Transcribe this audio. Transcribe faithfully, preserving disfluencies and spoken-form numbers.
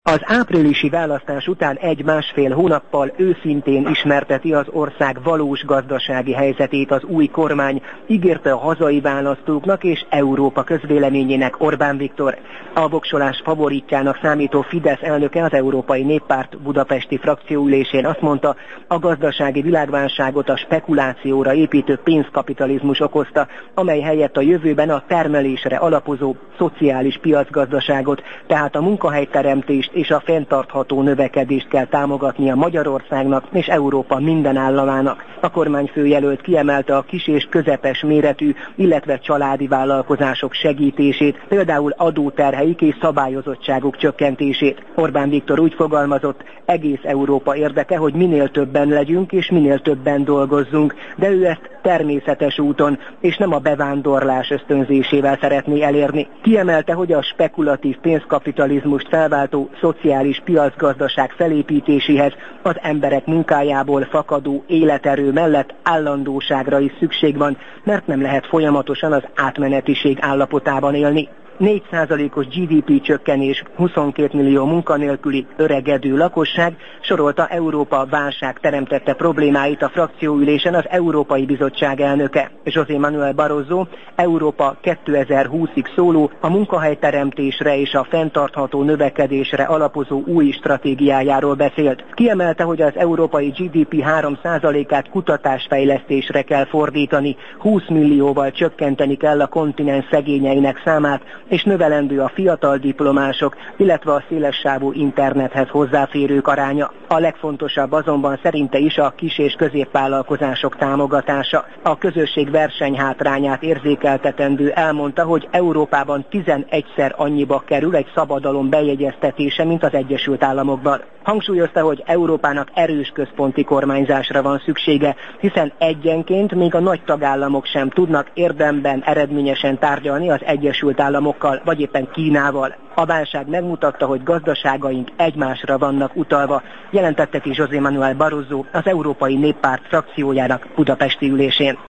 Az áprilisi választás után egy-másfél hónappal őszintén ismerteti az ország valós gazdasági helyzetét az új kormány, ígérte a hazai választóknak és Európa közvéleményének Orbán Viktor. A voksolás favoritjának számító Fidesz elnöke az Európai Néppárt budapesti frakcióülésén azt mondta, a gazdasági világválságot a spekulációra építő pénzkapitalizmus okozta, amely helyett a jövőben a termelésre alapozó szociális piacgazdaságot, tehát a munkahelyteremtést és a fenntartható növekedést kell támogatnia Magyarországnak és Európa minden államának. A kormányfőjelölt kiemelte a kis és közepes méretű, illetve családi vállalkozások segítését, például adóterheik és szabályozottságuk csökkentését. Orbán Viktor úgy fogalmazott, egész Európa érdeke, hogy minél többen legyünk és minél többen dolgozzunk, de ő ezt természetes úton és nem a bevándorlás ösztönzésével szeretné elérni. Kiemelte, hogy a spekulatív pénzkapitalizmust felváltó szociális piacgazdaság felépítéséhez az emberek munkájából fakadó életerő mellett állandóságra is szükség van, mert nem lehet folyamatosan az átmenetiség állapotában élni. négy százalékos gé dé pé csökkenés, huszonkét millió munkanélküli, öregedő lakosság, sorolta Európa válság teremtette problémáit a frakcióülésen az Európai Bizottság elnöke. José Manuel Barroso Európa kétezer-húszig szóló, a munkahelyteremtésre és a fenntartható növekedésre alapozó új stratégiájáról beszélt. Kiemelte, hogy az európai gé dé pé három százalékát kutatásfejlesztésre kell fordítani, húsz millióval csökkenteni kell a kontinens szegényeinek számát, és növelendő a fiatal diplomások, illetve a szélessávú internethez hozzáférők aránya. A legfontosabb azonban szerinte is a kis- és középvállalkozások támogatása. A közösség versenyhátrányát érzékeltetendő elmondta, hogy Európában tizenegyszer annyiba kerül egy szabadalom bejegyeztetése, mint az Egyesült Államokban. Hangsúlyozta, hogy Európának erős központi kormányzásra van szüksége, hiszen egyenként még a nagy tagállamok sem tudnak érdemben eredményesen tárgyalni az Egyesült Államokkal, vagy éppen Kínával. A válság megmutatta, hogy gazdaságaink egymásra vannak utalva, jelentette ki José Manuel Barroso az Európai Néppárt frakciójának budapesti ülésén.